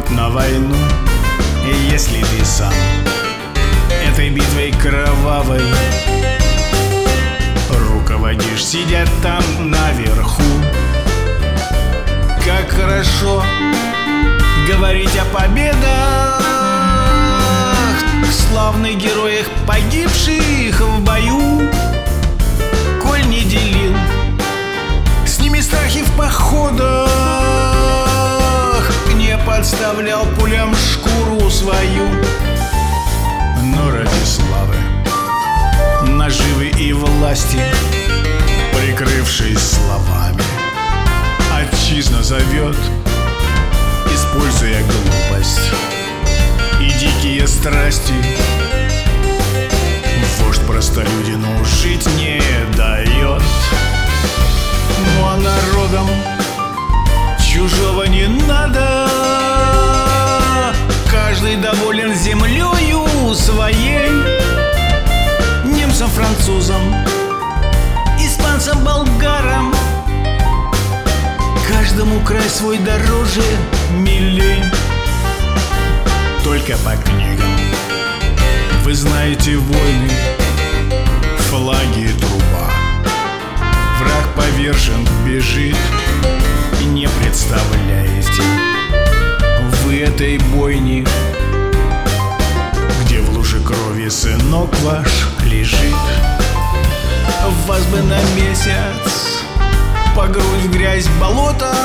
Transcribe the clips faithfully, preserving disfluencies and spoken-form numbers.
поход на войну, если ты сам этой битвой кровавой руководишь, сидя там наверху. Как хорошо говорить о победах, славных героях, погибших в бою. Коль не делил с ними страхи в походах, не подставлял пулям шкуру свою, но ради славы, наживы и власти, прикрывшись словами, отчизна зовет, используя глупость и дикие страсти. Вождь простолюдину жить не дает. Ну а народом чужого не надо, каждый доволен землею своей. Немцам, французам, испанцам, болгарам, каждому край свой дороже, милей. Только по книгам вы знаете войны, флаги, труба. Враг повержен, бежит, и не представляете вы этой бойни, где в луже крови сынок ваш лежит. Вас бы на месяц по грудь в грязь болота,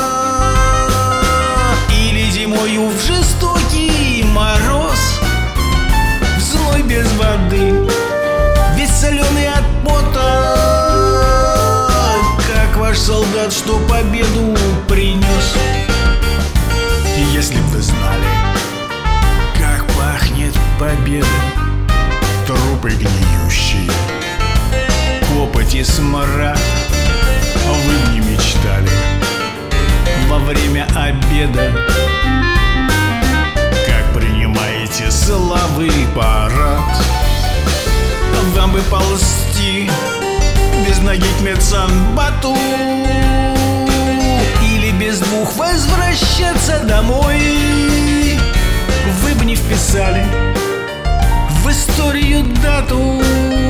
или зимою в жестокий мороз, в зной без воды, весь соленый от пота, как ваш солдат, что победу принес. Если б вы знали, как пахнет победа, трупы гниющие, копоть и смрад, вы б не мечтали во время обеда, как принимаете славы парад. Вам бы ползти без ноги к медсанбату, или без двух возвращаться домой. Вы бы не вписали в историю дату,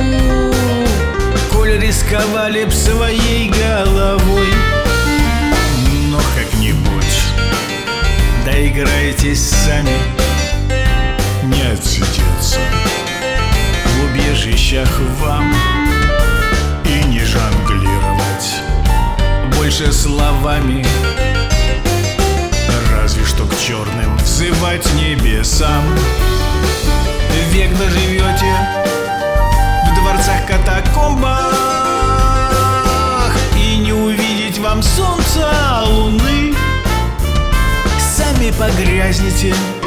коль рисковали б своей головой. Но как-нибудь доиграетесь сами, не отсидеться в убежищах вам и не жонглировать больше словами, разве что к черным взывать небесам. Век доживете в дворцах-катакомбах и не увидеть вам солнца, луны. Сами погрязнете